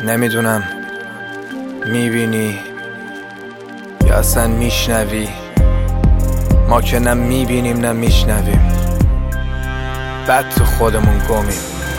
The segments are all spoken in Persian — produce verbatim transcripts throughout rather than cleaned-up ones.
نمیدونم میبینی یا اصلا میشنوی. ما که نه میبینیم نه میشنویم، بعد تو خودمون گمیم.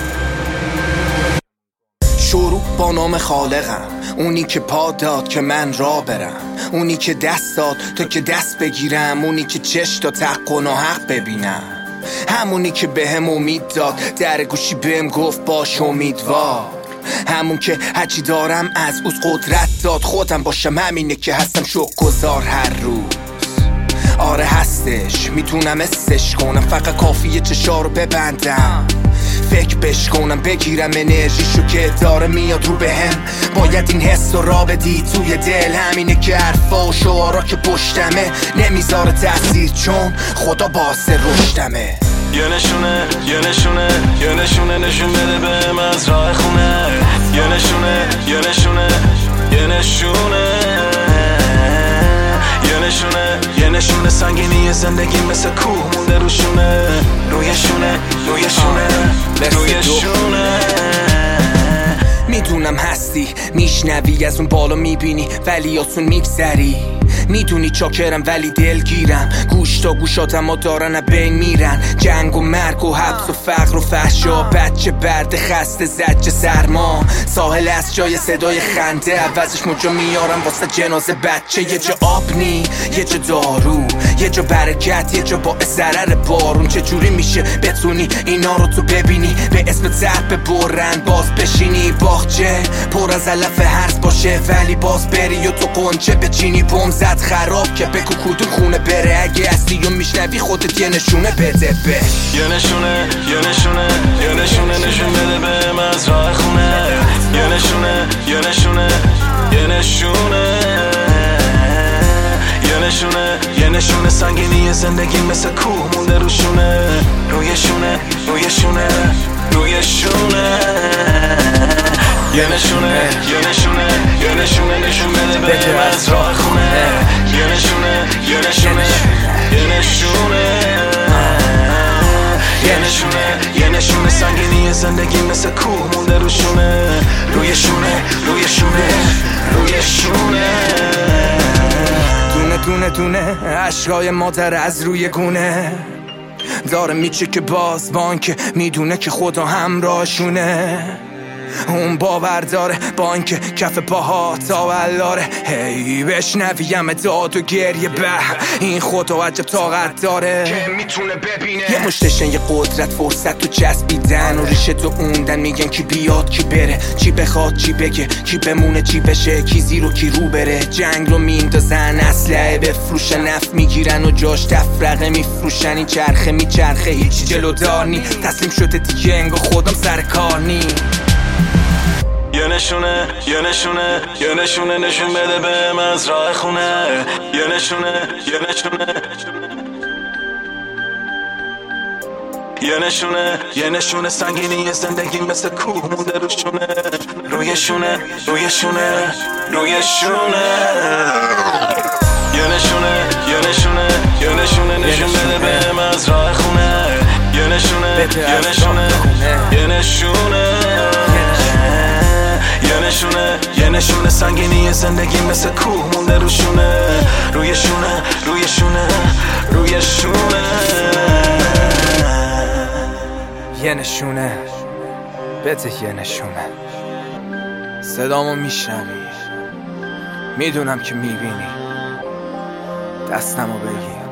شروع با نام خالقم، اونی که پا داد که من را برم، اونی که دست داد تا که دست بگیرم، اونی که چشم تا حق و ناحق ببینم، همونی که بهم امید داد، در گوشی بهم گفت باش امیدوار، همون که هرچی دارم از اوز قدرت داد، خودم باشم همینه که هستم شکرگزار هر روز. آره هستش، میتونم استش کنم، فقط کافیه چشا رو ببندم، فکر بش کنم، بگیرم انرژیشو که داره میاد رو بهم. باید این حس رو را بدی توی دل، همینه که حرفا و شعارا که پشتمه نمیذاره تاثیر، چون خدا باعث رشدمه. یه نشونه یه نشونه یه نشونه نشون بده بهم از راه خونه، یه نشونه یه نشونه یه نشونه یه نشونه یه نشونه سنگینی زندگی مثل کوه مونده روشونه، روی شونه روی شونه روی شونه. میدونم هستی میشنوی، از اون بالا میبینی ولی آسون میگذری، میدونی چاکرم ولی دلگیرم، گوش تا گوشاتم ها دارن بین میرن، جنگ و مرگ و حبس و فقر و فحشا، بچه برد خسته زجه سرما، ساحل از جای صدای خنده، عوضش مجا میارم واسه جنازه بچه. یه جا آب نی یه جا دارو، یه جا برکت یه جا باعث ضرر بارون. چجوری میشه بتونی اینا رو تو ببینی، به اسم ضرب برن باز بشینی، باغچه پر از علف هرز باشه ولی باز بری و تو قنچه بچینی، بوم زد خراب که بگو کدوم خونه بره، اگه هستی و میشنوی خودت یه نشونه بده بهش. یه نشونه یه نشونه یه نشونه نشون بده بهم از راه خونه، یه نشونه یه نشونه یه نشونه یه نشونه یه نشونه سنگینی زندگی مثل کوه مونده روشونه، روی شونه روی شونه روی شونه. یه نشونه یه نشونه یه نشونه نشون بده بهم از راه خونه، یه نشونه یه نشونه یه نشونه یه نشونه یه نشونه سنگینی زندگی مثل کوه مونده روشونه، روی شونه روی شونه روی شونه. دونه دونه دونه عشقای مادر از روی گونه داره میچه که باز بانک میدونه که خدا همراهشونه، اون باور داره با اینکه کف پاها تا ولاره، هی بشنویم داد و گریه به این خدا عجب طاقت داره که میتونه ببینه. یه مشتشن یه قدرت فرصت تو چسبیدن و ریشه تو اوندن، میگن کی بیاد کی بره، چی بخواد چی بگه، کی بمونه چی بشه، کی زیر و کی رو بره، جنگ رو میندازن اسلحه بفروشن، نفت میگیرن و جاش تفرقه میفروشن، این چرخه میچرخه هیچ جلودار نی، تسلیم شده دیگه انگار خودم سر کار نی. یه نشونه یه نشونه یه نشونه نشون بده بهم از راه خونه، یه نشونه یه نشونه یه نشونه یه نشونه سنگینی زندگی مثل کوه مونده روشونه، روی شونه روی شونه روی شونه. یه نشونه یه نشونه یه نشونه نشون بده بهم از راه خونه، یه نشونه یه نشونه یه نشونه یه نشونه یه نشونه سنگینی زندگی مثل کوه مونده روشونه، روی شونه روی شونه روی شونه. یه نشونه بده، یه نشونه صدامو میشنوی، میدونم که میبینی، دستمو بگیر.